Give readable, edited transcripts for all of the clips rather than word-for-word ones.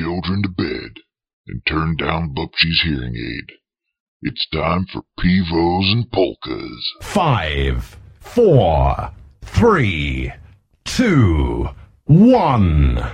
children to bed and turn down Bubshy's hearing aid. It's time for Pivos and Polkas. 5, 4, 3, 2, 1.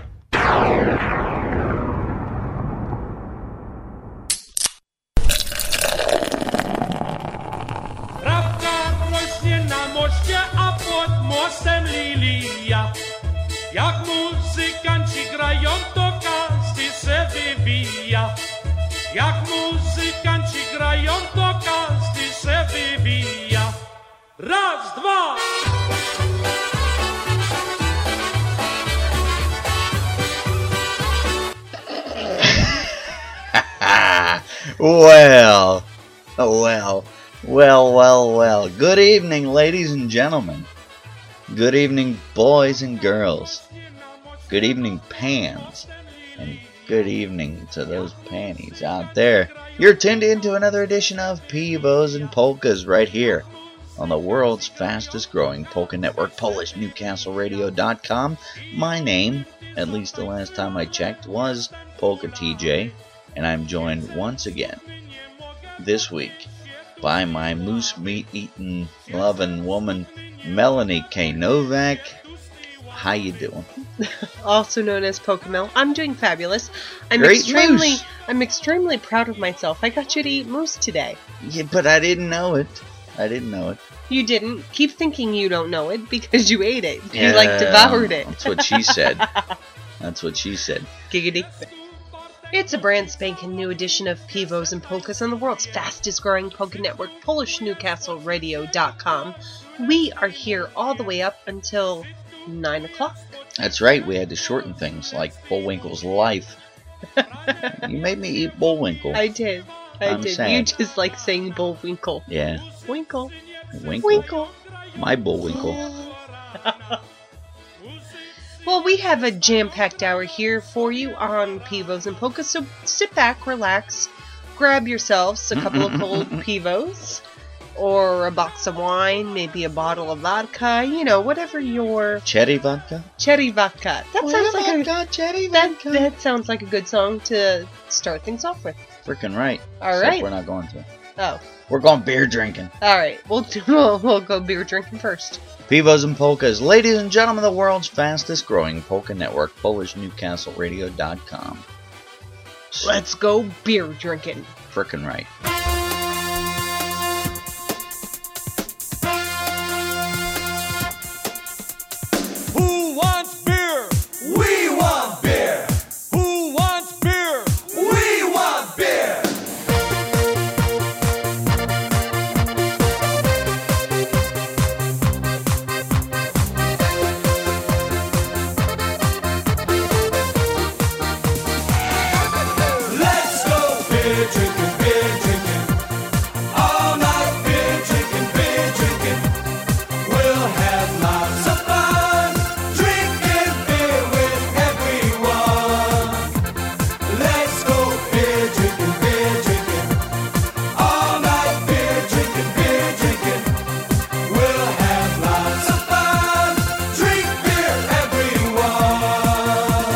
Mostem lilia. Jak muzykanci grają, to każdy se wywija. Jak muzykanci grają, to każdy se wywija. Raz, dwa. Well. Good evening, ladies and gentlemen. Good evening, boys and girls. Good evening, pans. And good evening to those panties out there. You're tuned into another edition of Pivos and Polkas right here on the world's fastest growing polka network, PolishNewcastleRadio.com. My name, at least the last time I checked, was Polka TJ, and I'm joined once again this week by my moose meat eating loving woman, Melanie K. Novak. How you doing? Also known as Pokemel. I'm doing fabulous. I'm Great extremely proud of myself. I got you to eat moose today. Yeah, but I didn't know it. You didn't. Keep thinking you don't know it because you ate it. You devoured it. That's what she said. Giggity. It's a brand spanking new edition of Pivos and Polkas on the world's fastest growing polka network, PolishNewcastleRadio.com. We are here all the way up until 9 o'clock. That's right, we had to shorten things like Bullwinkle's life. You made me eat Bullwinkle. I did. I'm sad. You just like saying Bullwinkle. Yeah. Winkle. Winkle. My Bullwinkle. Well, we have a jam-packed hour here for you on Pivos and Polkas, so sit back, relax, grab yourselves a couple of cold Pivos, or a box of wine, maybe a bottle of vodka, whatever your... Cherry vodka? Cherry vodka. That sounds like a good song to start things off with. Freaking right. All Except right. we're not going to. Oh. We're going beer drinking. All right. We'll go beer drinking first. Pivos and Polkas, ladies and gentlemen, the world's fastest growing polka network, PolishNewcastleRadio.com. Let's go beer drinking. Frickin' right. Who wants beer? We want beer. Who wants beer? We want beer. Let's go beer drinking, beer drinking. All night beer drinking, beer drinking. We'll have lots of fun drinking beer with everyone. Let's go beer drinking, beer drinking. All night beer drinking, beer drinking. We'll have lots of fun. Drink beer, everyone.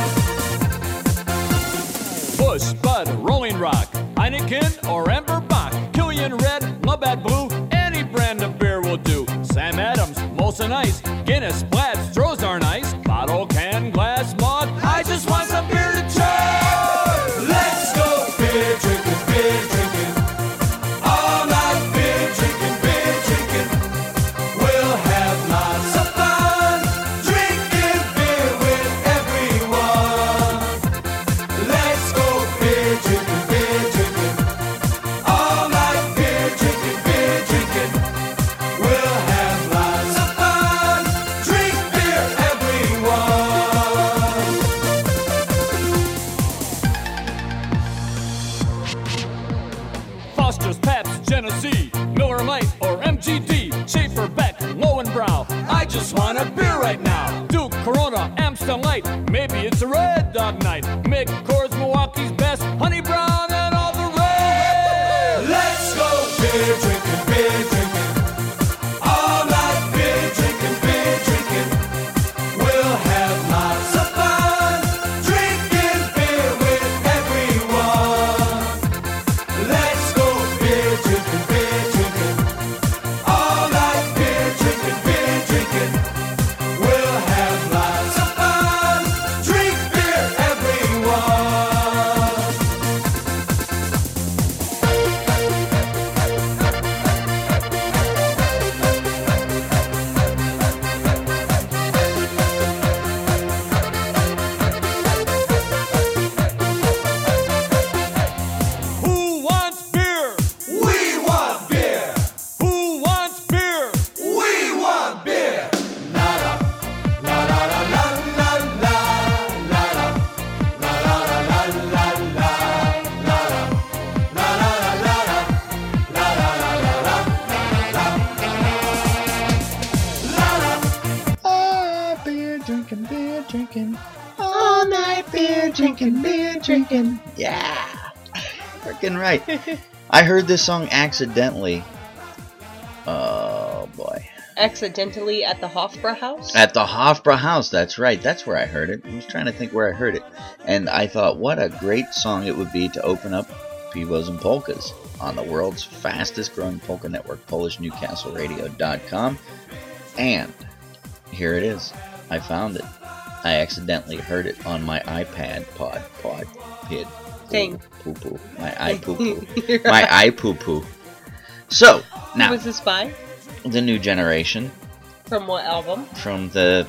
Busch, Bud, Rolling Rock, Heineken or Amber Bock, Killian Red, Labatt Blue, any brand of beer will do. Sam Adams, Molson Ice, Guinness, Platt, Stroh's are nice. Bottle, can, glass, mug, I just want some beer to try. Let's go beer drinking, beer drinking. All night beer drinking, beer drinking. We'll have lots of fun drinking beer with everyone. Let's go beer drinking, beer drinking. All night beer drinking, beer drinking. We'll have lots of fun. Drink beer, everyone. Foster's, Pabst, Genesee, Miller Lite or MGD, Schaefer, Beck, Lowenbrow. I just want a beer right now. Duke, Corona, Amstel Light. Maybe it's a Red Dog night. Mick, Coors, Milwaukee's Best, Honey Brown, and all the rest. Let's go beer drinking, beer drinking. All night beer drinking, beer drinking. We'll have lots of fun drinking beer with beer drinking. Yeah. Freaking right. I heard this song accidentally. Oh, boy. Accidentally at the Hofbrauhaus? At the Hofbrauhaus, that's right. That's where I heard it. I was trying to think where I heard it. And I thought, what a great song it would be to open up Pivos and Polkas on the world's fastest growing polka network, PolishNewcastleRadio.com. And here it is. I found it. I accidentally heard it on my iPad pid. Thing. Poo poo. My iPoo-poo. My iPoo-poo. So, Who now, was this by? the new generation From what album? from the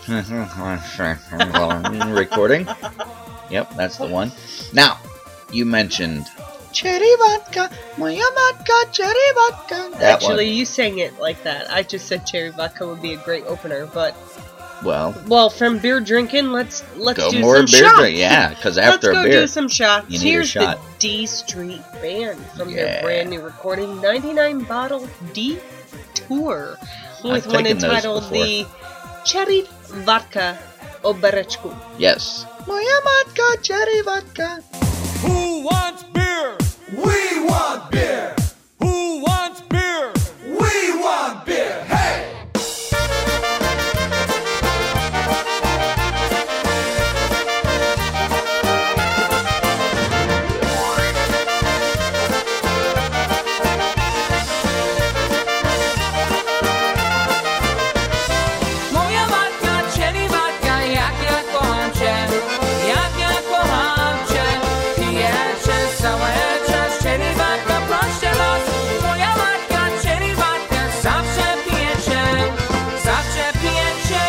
recording. Yep, that's the one. Now, you mentioned cherry vodka, moja vodka, cherry vodka. That Actually, you sang it like that. I just said cherry vodka would be a great opener, but one, well, from beer drinking, let's go do more some beer shots. drink. Yeah, because after Let's a go beer, do some shots. you need a Here's shot. the D Street Band from Yeah. their brand new recording, 99 Bottle D Tour, with I've one taken those entitled before. the Cherry Vodka Obereczku. Yes. Moja vodka, cherry vodka. Who wants beer? We want beer! Who wants beer? We want beer! Hey! Moja matka, cherry vodka, jak ja kocham cię, jak ja kocham cię. Pijecie całe czas, cherry vodka, proszę was. Moja matka, cherry vodka, zawsze pijecie, zawsze pijecie.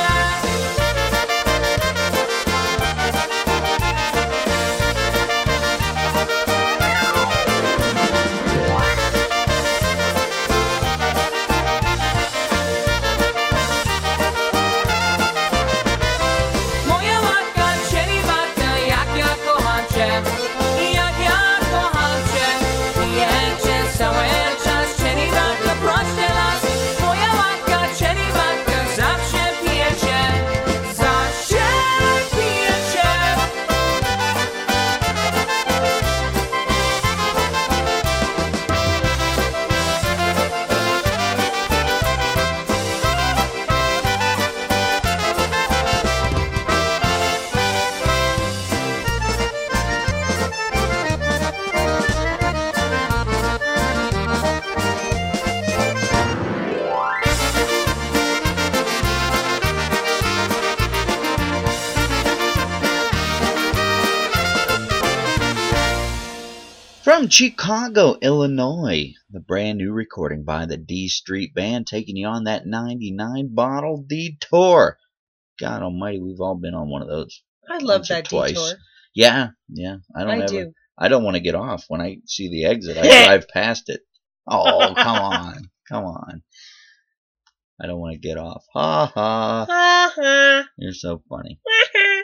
Moja matka, cherry vodka, jak ja kocham cię, jak ja kocham cię. Pijecie cały czas, cherry vodka, proszę was. Moja matka, cherry vodka, zawsze pijecie, zawsze pijecie. From Chicago, Illinois, the brand new recording by the D Street Band, taking you on that 99 bottle detour. God almighty, we've all been on one of those. I love Once or that twice. detour. Yeah. I do. I don't want to get off. When I see the exit, I drive past it. Oh, come on. I don't want to get off. Ha ha. Ha You're so funny. ha.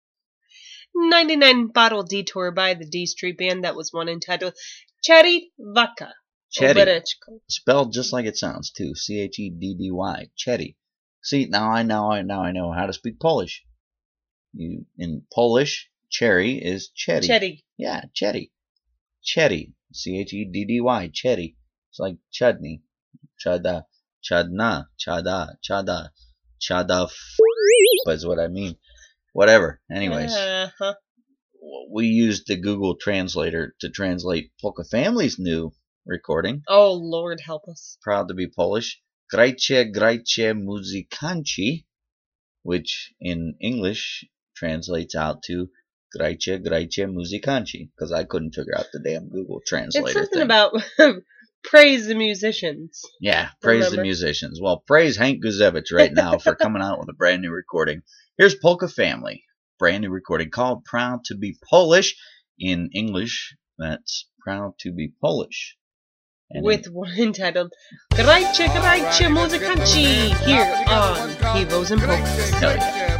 99 Bottle Detour by the D Street Band. That was one entitled Cherry Vodka Chetty. Obereczku. Spelled just like it sounds too. Cheddy. Chetty. See, now I know how to speak Polish. In Polish, cherry is chetty. Chetty. Yeah, chetty. Chetty. Cheddy. Chetty. It's like chutney. Chada. Chadna. Chada. Is what I mean. Whatever. Anyways, Uh-huh. we used the Google Translator to translate Polka Family's new recording. Oh, Lord help us. Proud to be Polish. Grajcie muzykanci, which in English translates out to Grajcie muzykanci, because I couldn't figure out the damn Google Translator It's something thing. about praise the musicians. Yeah, praise the Remember. musicians. Well, praise Hank Guzevich right now for coming out with a brand new recording. Here's Polka Family, brand new recording called Proud to be Polish. In English, that's Proud to be Polish. And With one entitled Grajcie muzykanci here on Pivos and Polkas. Hell yeah.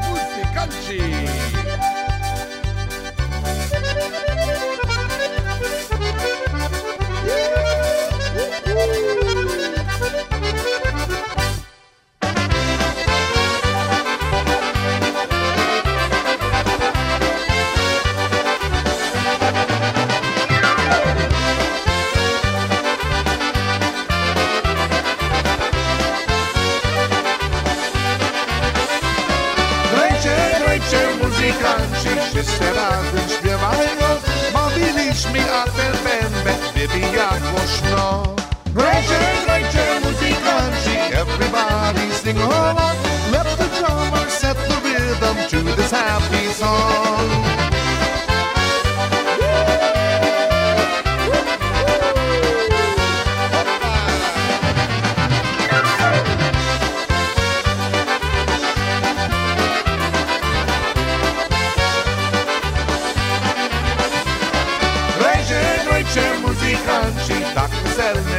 time. She talked and said,